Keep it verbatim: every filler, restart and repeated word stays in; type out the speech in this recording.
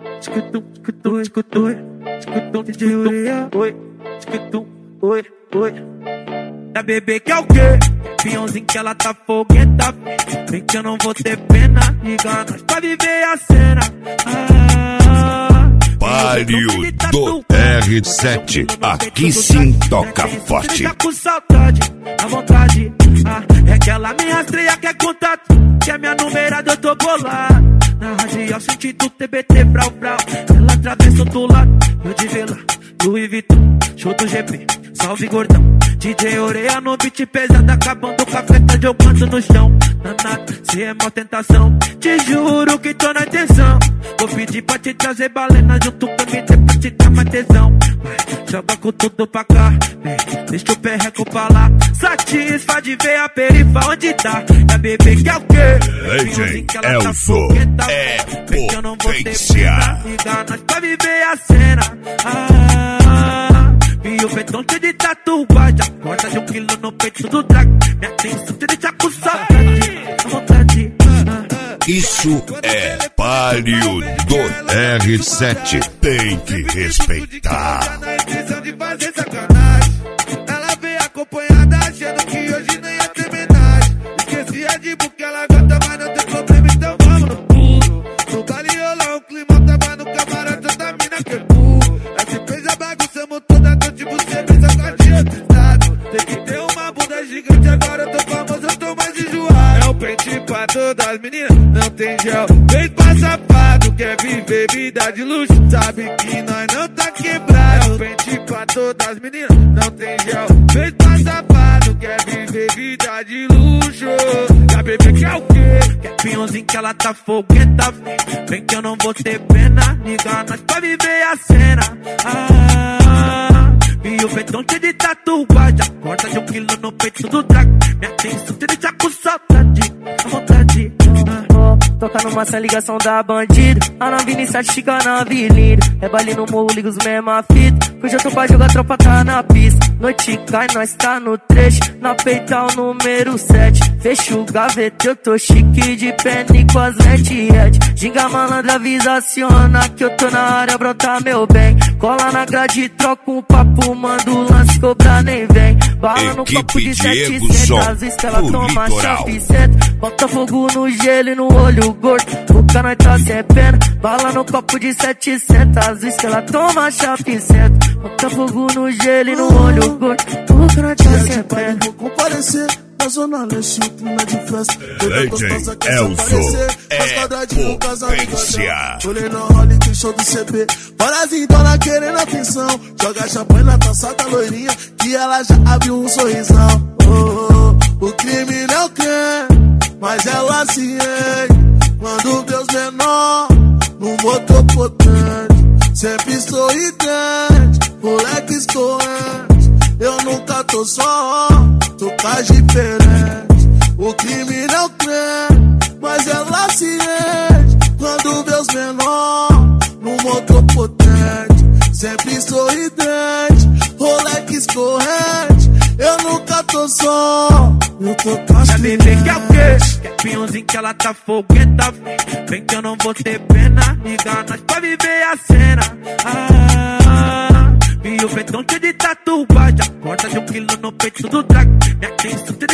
Escutum, escutum, escutum, escutum, D J Ureia. Oi, escutum, oi, oi. Da bebê que é o quê? Piãozinho que ela tá fogueta. Vem que eu não vou ter pena. Liga nós pra viver a cena. Ah, Páreo do R sete, aqui sim toca forte. Tá com saudade, à vontade. Ah, é que ela me rastreia, quer contato. Que é minha numerada, eu tô bolado. Na radial, sentido T B T, brau, brau. Ela atravessa do lado, eu de vela. Louis Vuitton, show do G P, salve gordão. D J Ureia no beat pesado, acabando com a festa, jogando no chão. Danado, se é mó tentação, te juro que tô na intenção. Vou pedir pra te trazer balena junto com M T pra te dar mais tesão. Vai, joga com tudo pra cá, vem, deixa o perreco pra lá. Satisfa de ver a perifa onde tá. É a bebê que é o quê? Legend Elzo é potência. Liga nós pra viver a cena. Ah, e o betão cheio de tatuagem. Acorda de um quilo no peito do drag. Me atenção, te deixa com saudade, à vontade. Isso é Páreo do R sete, tem que respeitar. Ela veio acompanhada, achando que hoje nem ia ter homenagem. Esquecia de porque ela gosta, mas não tem problema, então vamos no pulo. No baile rolou um clima, tava no camarote da mina que é burro. Aí você fez a bagunça, montou da noite, você fez a guardia do estado. Tem que ter uma bunda gigante, agora eu tô famoso, eu tô mais enjoado. É o pente pra todas as meninas, não tem gel. Vem pra safado, quer viver vida de luxo, sabe que nós não tá quebrado. É o pente pra todas as meninas, não tem gel. Vem pra safado, quer viver vida de luxo. E a bebê que é o quê? Que é piãozinho que ela tá fogueta. Vem que eu não vou ter pena. Liga nós pra viver a cena. Ah, e o betão cheio de tatuagem. Acorda de um quilo no peito do drag. Me atenção, te deixa com saudade, à vontade. Toca numa sem ligação da bandida. A nave iniciante fica na avenida. É baile no morro, liga os mesma fita. Hoje eu tô pra jogar, tropa tá na pista. Noite cai, nós tá no trecho. Na peital número sete. Fecha o gaveta, eu tô chique de penny com as red red. Ginga malandra, avisa, aciona que eu tô na área, brota meu bem. Cola na grade, troca um papo, manda o lance, cobrar nem vem. Bala no copo de setecentos, às vezes que ela toma chave cento. Bota fogo no gelo e no olho gordo, o cano nós tá sem pena. Bala no copo de setecentos, às vezes que ela toma chave cento. Bota fogo no gelo e no olho gordo, o cano nós tá sem pena. Vou comparecer na zona leste, o clima de festa. Legend Elzo é potência. Olhei na rola que show do C B. Horazinho dona querendo atenção. Joga champanhe na taça da loirinha, que ela já abriu um sorrisão. Oh, oh, o crime não quer, mas ela se ergue quando vê os menor no motor potente. Sempre sorridente, moleque escorrente. Eu nunca tô só, tô tá diferente. O crime não crê, mas ela se enche quando vê os menor no motor potente. Sempre sorridente, moleque escorrente. Eu nunca tô só, eu tô tá a bebê que é o quê? Que é piãozinho que ela tá fogueta. Vem que eu não vou ter pena. Liga nós pra viver a cena. Ah, e o betão cheio de tatuagem. Acorda de um quilo no peito do drag. Me atenção, te